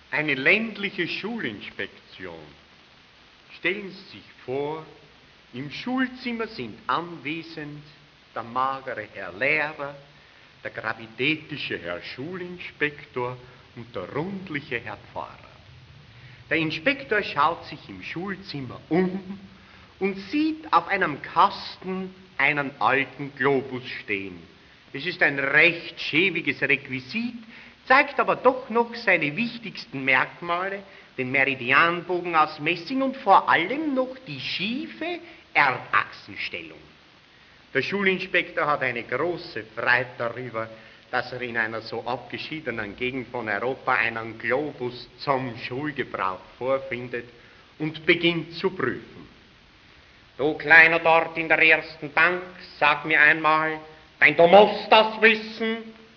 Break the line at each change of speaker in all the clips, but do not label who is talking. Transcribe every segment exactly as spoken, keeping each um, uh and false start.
Eine ländliche Schulinspektion. Stellen Sie sich vor, im Schulzimmer sind anwesend der magere Herr Lehrer, der gravitätische Herr Schulinspektor und der rundliche Herr Pfarrer. Der Inspektor schaut sich im Schulzimmer um und sieht auf einem Kasten einen alten Globus stehen. Es ist ein recht schäbiges Requisit, zeigt aber doch noch seine wichtigsten Merkmale, den Meridianbogen aus Messing und vor allem noch die schiefe Erdachsenstellung. Der Schulinspektor hat eine große Freude darüber, dass er in einer so abgeschiedenen Gegend von Europa einen Globus zum Schulgebrauch vorfindet und beginnt zu prüfen. Du Kleiner dort in der ersten Bank, sag mir einmal, denn du musst das wissen,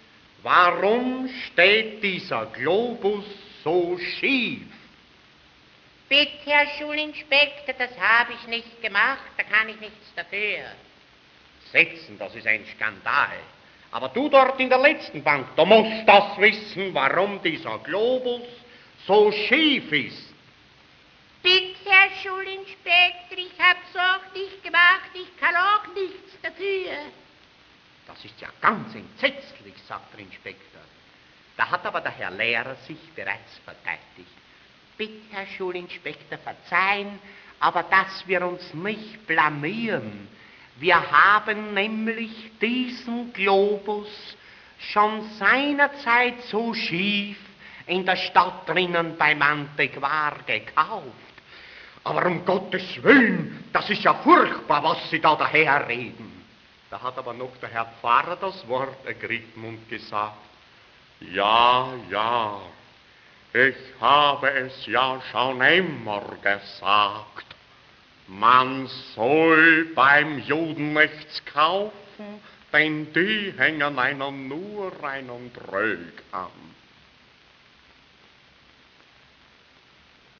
warum steht dieser Globus so schief?
Bitte, Herr Schulinspektor, das habe ich nicht gemacht, da kann ich nichts dafür.
Setzen, das ist ein Skandal. Aber du dort in der letzten Bank, du musst das wissen, warum dieser Globus so schief ist.
Bitte, Herr Schulinspektor, ich hab's auch nicht gemacht, ich kann auch nichts dafür.
Das ist ja ganz entsetzlich, sagt der Inspektor. Da hat aber der Herr Lehrer sich bereits verteidigt.
Bitte, Herr Schulinspektor, verzeihen, aber dass wir uns nicht blamieren. Wir haben nämlich diesen Globus schon seinerzeit so schief in der Stadt drinnen beim Antiquar gekauft.
Aber um Gottes Willen, das ist ja furchtbar, was Sie da daherreden. Da hat aber noch der Herr Pfarrer das Wort ergriffen und gesagt, ja, ja, ich habe es ja schon immer gesagt. Man soll beim Juden nichts kaufen, denn die hängen einen nur einen Trög an.